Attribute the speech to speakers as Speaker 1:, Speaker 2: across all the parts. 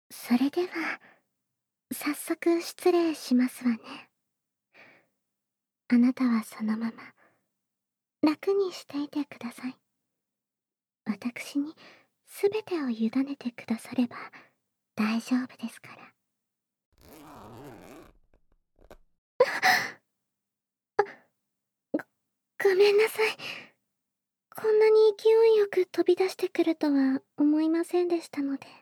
Speaker 1: それでは、早速失礼しますわね。あなたはそのまま、楽にしていてください。私にすべてを委ねてくだされば大丈夫ですから。ごめんなさい。こんなに勢いよく飛び出してくるとは思いませんでしたので。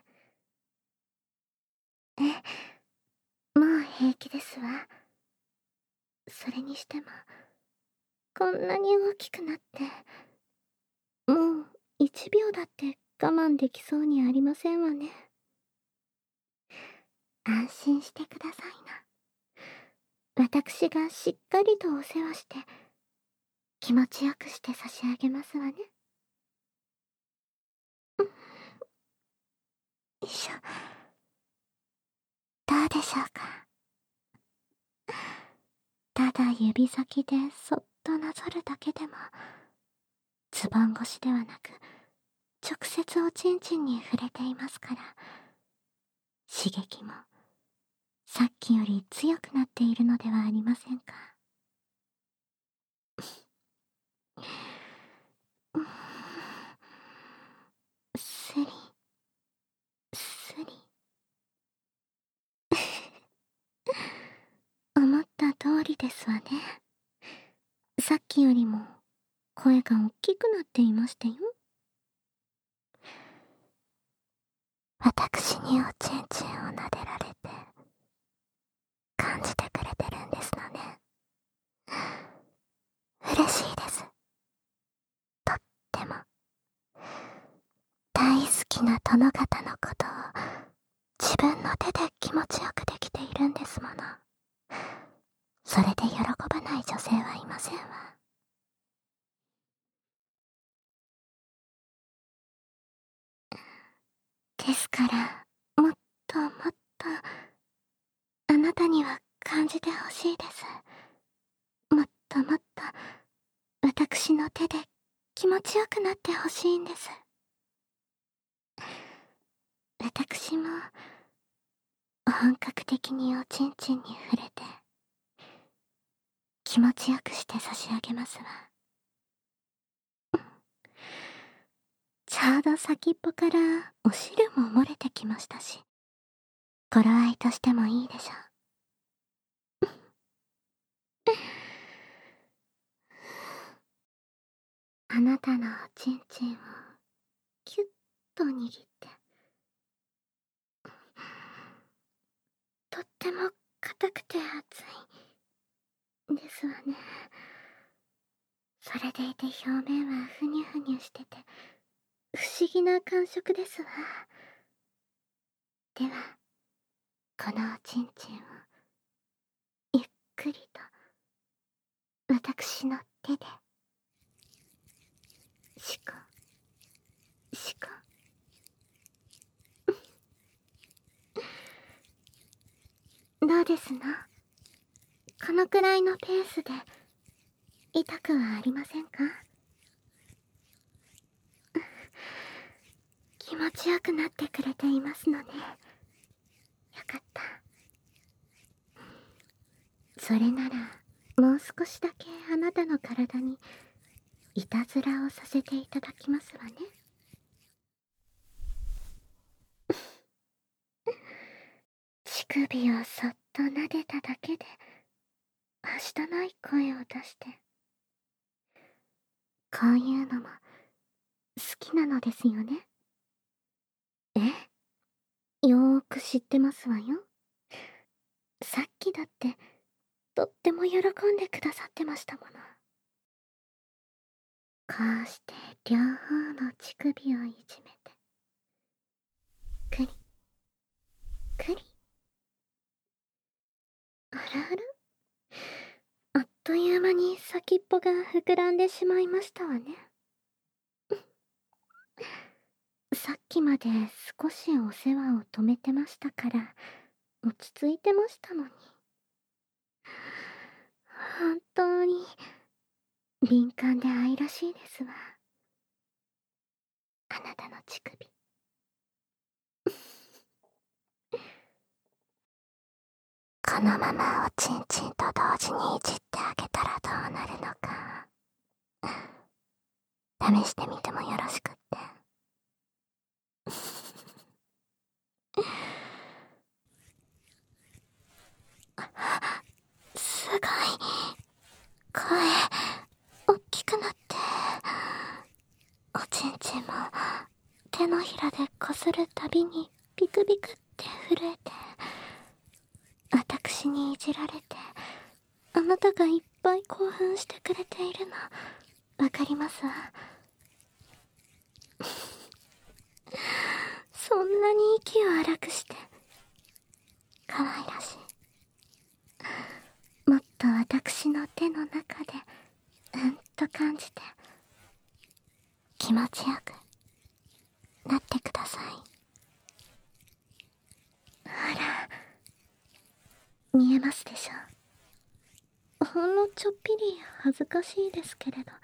Speaker 1: もう平気ですわ。それにしても、こんなに大きくなって、もう1秒だって我慢できそうにありませんわね。安心してくださいな。私がしっかりとお世話して、気持ちよくして差し上げますわね。よいしょ。どうでしょうか。ただ指先でそっとなぞるだけでも、ズボン越しではなく、直接おちんちんに触れていますから、刺激もさっきより強くなっているのではありませんか。スリスリ思った通りですわね。さっきよりも声が大きくなっていましたよ。私におちんちんを撫でられて感じてくれてるんですのね。嬉しいです。とっても。大好きな殿方のことを自分の手で気持ちよくできているんですもの。それで喜ばない女性はいませんわ。ですから、もっともっとあなたには感じてほしいです。もっともっと私の手で気持ちよくなってほしいんです。私も本格的におちんちんに触れて気持ちよくして差し上げますわ。ちょうど先っぽからお汁も漏れてきましたし、頃合いとしてもいいでしょう。あなたのおちんちんをキュッと握って、とっても硬くて熱いですわね。それでいて表面はふにゅふにゅしてて不思議な感触ですわ。ではこのおちんちんをゆっくりと私の手でしこしこどうですの？このくらいのペースで痛くはありませんか？気持ちよくなってくれていますのね。よかった。それならもう少しだけあなたの体にいたずらをさせていただきますわね。乳首をそっと撫でただけではしたない声を出して、こういうのも好きなのですよね。よーく知ってますわよ。さっきだってとっても喜んでくださってましたもの。こうして両方の乳首をいじめて、くりくり。あらあら、あっという間に先っぽが膨らんでしまいましたわね。さっきまで少しお世話を止めてましたから落ち着いてましたのに。本当に敏感で愛らしいですわ、あなたの乳首。 のままおちんちんと同時にいじってあげたらどうなるのか試してみてもよろしくって。すごい声大きくなって、おちんちんも手のひらでこするたびにビクビクって震えて、私にいじられて、あなたがいっぱい興奮してくれているのわかりますわ。そんなに息を荒くして可愛らしい。もっと私の手の中でと感じて気持ちよくなってください。ほら、見えますでしょ。ほんのちょっぴり恥ずかしいですけれど、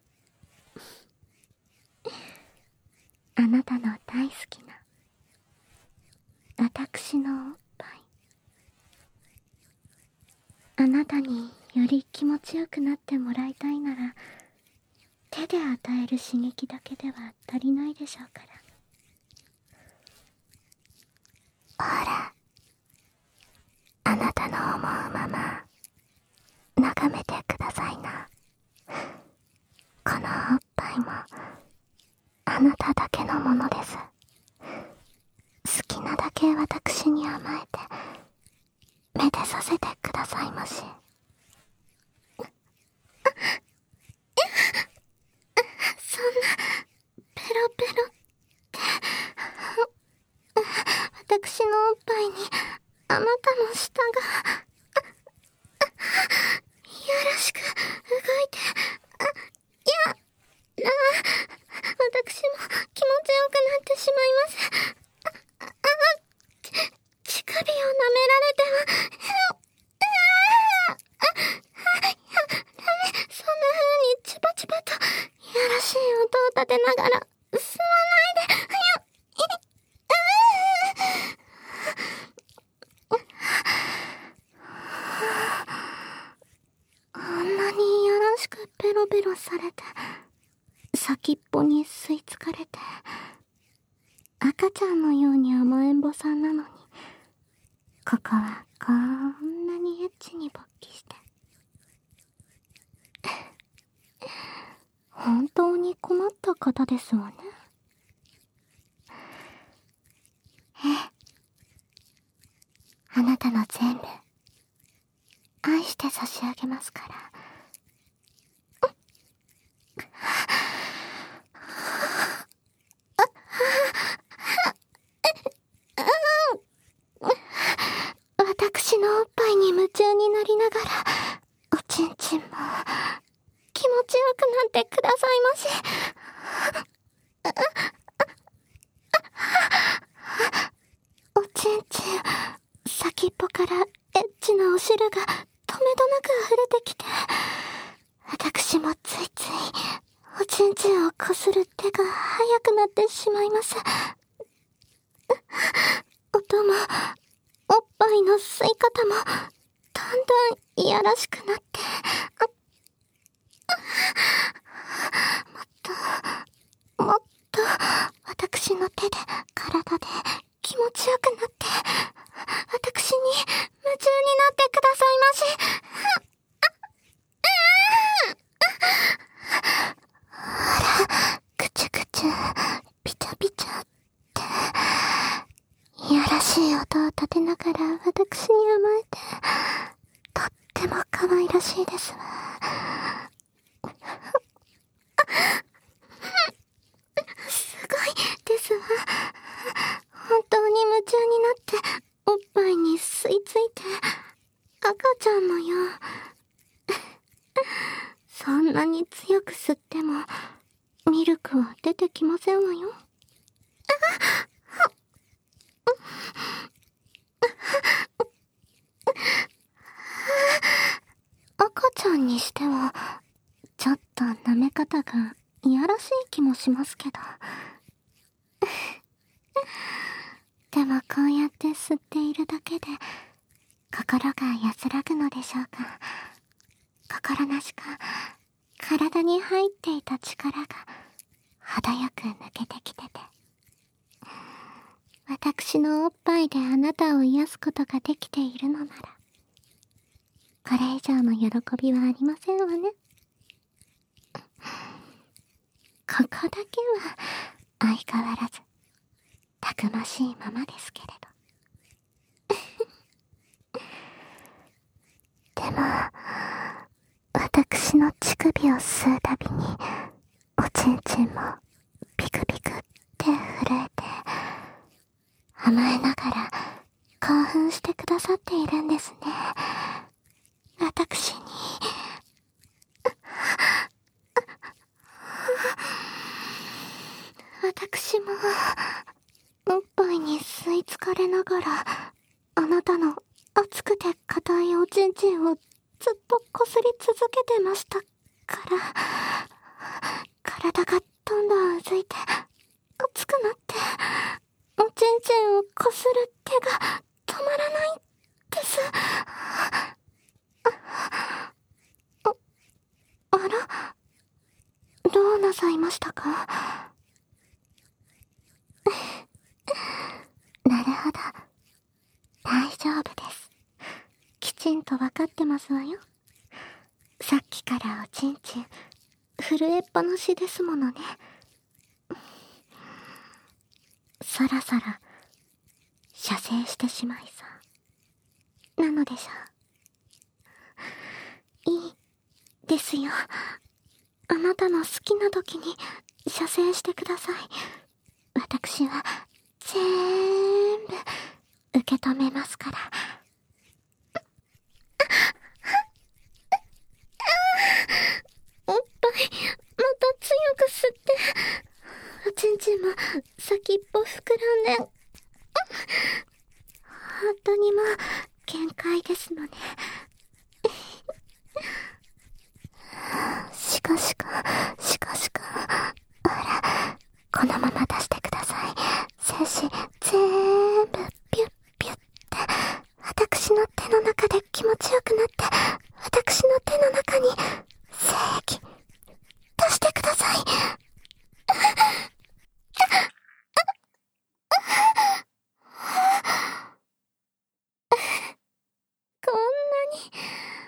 Speaker 1: あなたの大好きな私のおっぱい、あなたにより気持ちよくなってもらいたいなら、手で与える刺激だけでは足りないでしょうから。ほら、あなたの思うまま眺めてくださいな。このおっぱいもあなただけのものです。好きなだけ私に甘えてめでさせてくださいまし。そんなペロペロって私のおっぱいにあなたの舌がいやらしく動いて、私も気持ちよくなってしまいます。乳首を舐められては、そんな風にチバチバといやらしい音を立てながら、吸わないで、あんなにやらしくペロペロされて、先っぽに吸い付かれて、赤ちゃんのように甘えん坊さんなのに、ここはこんなにエッチに勃起して、本当に困った方ですわね。ええ、あなたの全部愛して差し上げますから。私のおっぱいに夢中になりながら、おちんちんも気持ちよくなってくださいまし。おちんちん先っぽからエッチなお汁がとめどなく溢れてきて、私もついついおちんちんをこする手が速くなってしまいます。音もおっぱいの吸い方もだんだんいやらしくなって、もっと私の手で体で気持ちよくなって、私に夢中になってくださいまし。ほら、くちゅくちゅピチャピチャっていやらしい音を立てながら私に甘えて、とっても可愛らしいですわ。すごいですわ。本当に夢中になっておっぱいに吸い付いて、赤ちゃんのよう。そんなに強く吸ってもミルクは出てきませんわよ。赤ちゃんにしてはちょっと舐め方がいやらしい気もしますけど。でもこうやって吸っているだけで心が安らぐのでしょうか。心なしか体に入っていた力が程よく抜けてきてて、私のおっぱいであなたを癒すことができているのなら、これ以上の喜びはありませんわね。ここだけは相変わらずたくましいままですけれど。でも私の乳首を吸うたびにおちんちんもピクピクって震えて甘えながら興奮してくださっているんですね。私に私もおっぱいに吸い付かれながらあなたの熱くて硬いおちんちんをずっとこすり続けてましたから、体がどんどんうずいて熱くなって、おちんちんをこする手が止まらないです。あら、どうなさいましたか？なるほど、大丈夫です。きちんとわかってますわよ。さっきからおちんちん震えっぱなしですものね。そろそろ射精してしまいそうなのでしょう。いいですよ。あなたの好きな時に射精してください。私は全部受け止めますから。おっぱいまた強く吸って、おちんちんも先っぽ膨らんで、本当にもう限界ですのね。しかしかほら、このまま出してください。精子全部ピュッピュッって私の手の中で気持ちよくなって、私の手の中に精液出してください。こんなに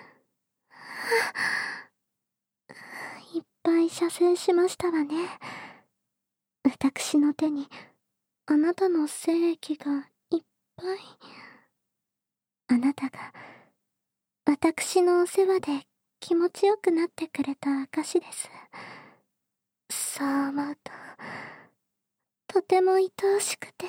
Speaker 1: いっぱい射精しましたわね。私の手にあなたの精液がいっぱい。あなたが私のお世話で気持ちよくなってくれた証です。そう思うととても愛おしくて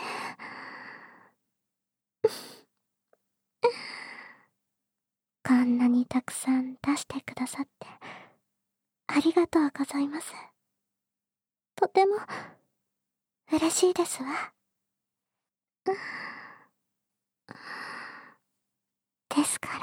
Speaker 1: こんなにたくさん出してくださってありがとうございます。とても嬉しいですわ。ですから、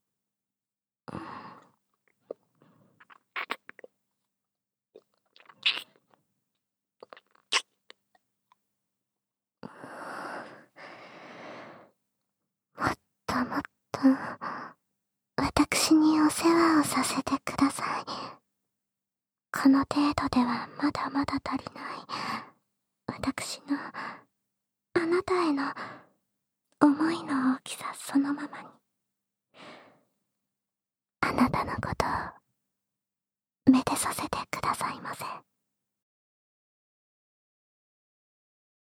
Speaker 1: もっともっと私にお世話をさせてください。この程度ではまだまだ足りない私のあなたへの思いの大きさそのままに、あなたのことをめでさせてくださいま